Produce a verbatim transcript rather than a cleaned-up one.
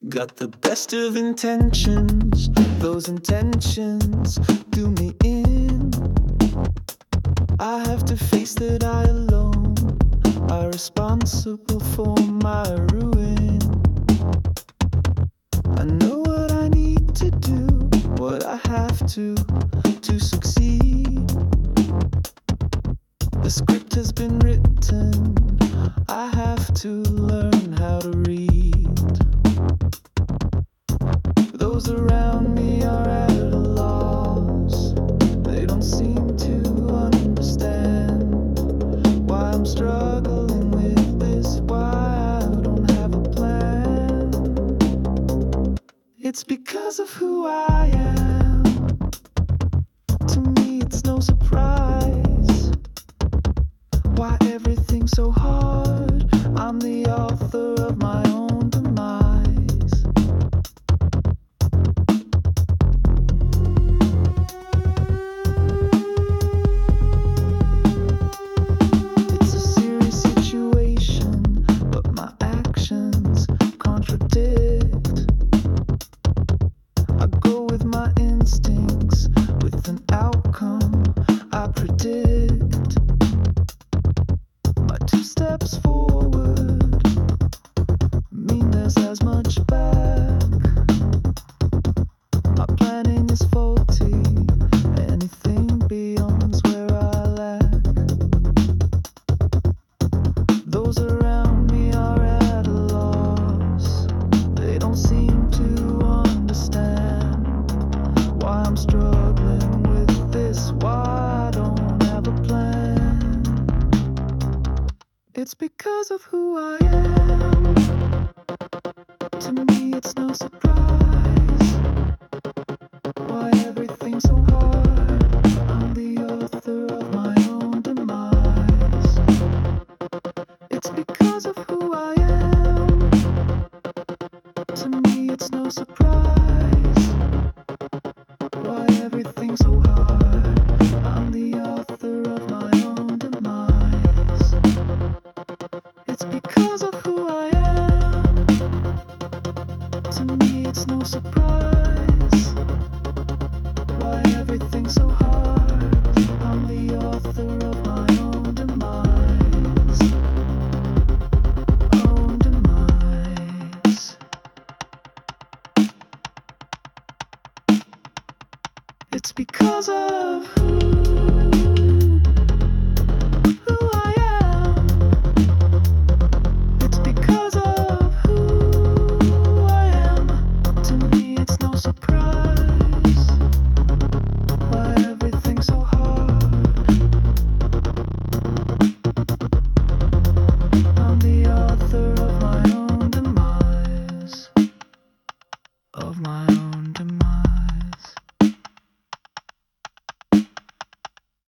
Got the best of intentions, those intentions do me in. I have to face that I alone are responsible for my ruin. I know what I need to do, what I have to, to succeed. The script has been written, I have to learn how to read. Those around me are at a loss, they don't seem to understand why I'm struggling with this, why I don't have a plan. It's because of who I am. To me it's no surprise why everything's so hard. I'm the author of my own demise. It's a serious situation, but my actions contradict. I go with my instincts, with an outcome I predict. My two steps forward mean there's as much back. My planning is faulty, anything beyond's where I lack. Those around me are at a loss, they don't seem to understand why I'm struggling with this, why I don't have a plan. It's because of who I am. To me it's no surprise